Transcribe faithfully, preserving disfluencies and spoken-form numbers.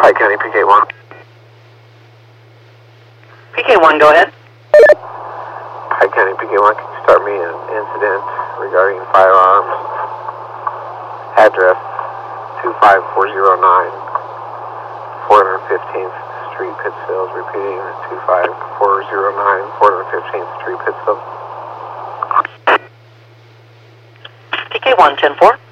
Pike County P K one. P K one, go ahead. Pike County P K one, can you start me an incident regarding firearms? Address two five four zero nine, four hundred fifteenth Street, Pittsfield. Repeating, two five four zero nine, four hundred fifteenth Street, Pittsfield. P K one, ten four.